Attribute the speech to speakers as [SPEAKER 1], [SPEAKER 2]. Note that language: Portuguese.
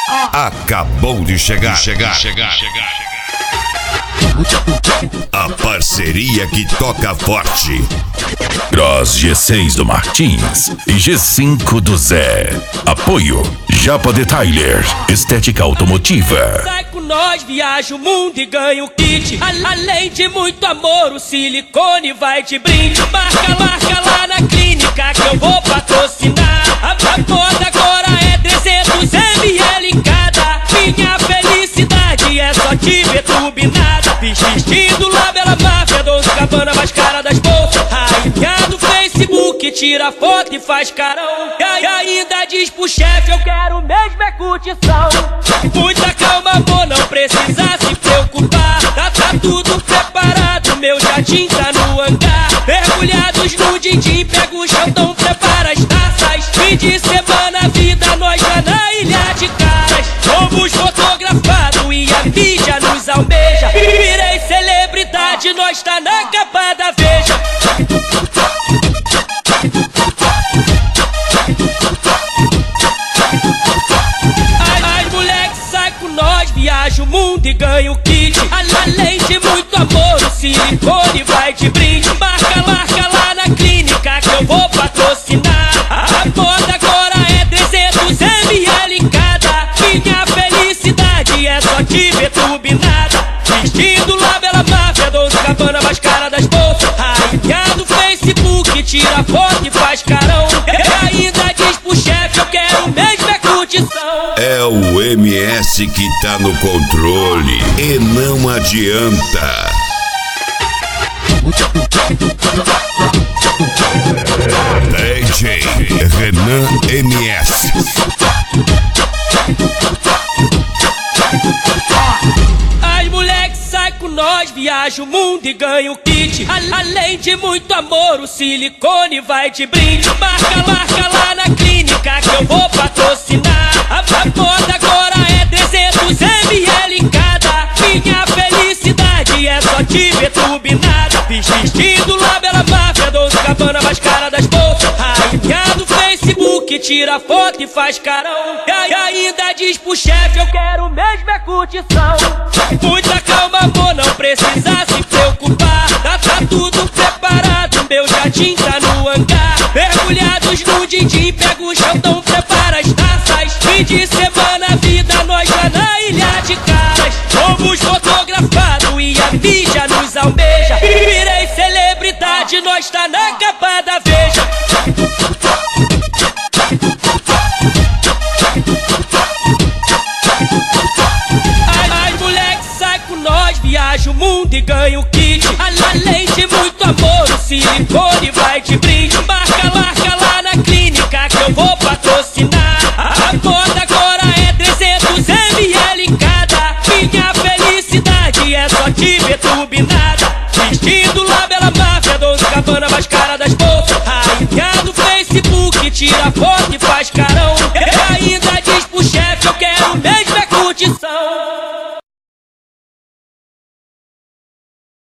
[SPEAKER 1] Acabou de chegar. A parceria que toca forte.
[SPEAKER 2] Cross G6 do Martins e G5 do Zé. Apoio Japa Detailer, estética automotiva.
[SPEAKER 3] Sai com nós, viaja o mundo e ganha o kit. Além de muito amor, o silicone vai de brinde. Marca lá na clínica que eu vou patrocinar. A moda agora é 300 ml cada. Minha felicidade é só te ver turbinada. Vestindo Labela Máfia, Dolce & Gabbana, mais cara das bolsas. Rainha do Facebook, tira foto e faz carão. E ainda diz pro chefe, eu quero mesmo é curtição. Muita calma, amor, não precisa se preocupar. Tá tudo preparado, meu jardim tá no hangar. Mergulhados no din-din, pega o chantão, prepara as taças. Fim de semana, vida, nós já na ilha de caras. Somos fotografados e a mídia nos almeja. Virei celebridade, nós tá na capa da Veja. As moleques saem com nós, viaja o mundo e ganha o kit. Além de muito amor, o silicone vai de brinde. Marca lá na clínica que eu vou patrocinar. A moda agora é 300 ml cada. Minha felicidade é só te ver turbinada. Vestindo Labela Máfia, Dolce & Gabbana, mais cara das bolsas. Rainha do Facebook, tira foto e faz carão. E ainda diz pro chefe, eu quero mesmo é curtição.
[SPEAKER 1] É o MS que tá no controle e não adianta. DJ Renan MS.
[SPEAKER 3] As moleques saem com nós, viaja o mundo e ganha o kit. Além de muito amor, o silicone vai de brinde. Marca lá na clínica que eu vou patrocinar. A moda agora é 300 ml cada. Minha felicidade é só te ver turbinada. Vestindo Labela Máfia, Dolce & Gabbana, mais cara das bolsas. Rainha do Facebook, tira foto e faz carão. E ainda diz pro chefe, eu quero mesmo é curtição. Muita calma, amor, não precisa se preocupar. Tá tudo preparado, meu jardim tá no hangar. Mergulhados no din-din, pega o chantão, prepara as taças. Fim de semana, vida, nós já na ilha de caras. Somos fotografados e a mídia nos almeja. Virei celebridade, nós tá na capa da Veja. As moleques saem com nós, viaja o mundo e ganha o kit. Além de muito amor, o silicone vai de brinde. Marca lá na clínica que eu vou patrocinar. A moda agora é 300 ml cada. Minha felicidade é só te ver turbinada. Vestindo Labela Máfia, Dolce & Gabbana, mais cara das bolsas. Rainha do Facebook, tira foto e faz carão.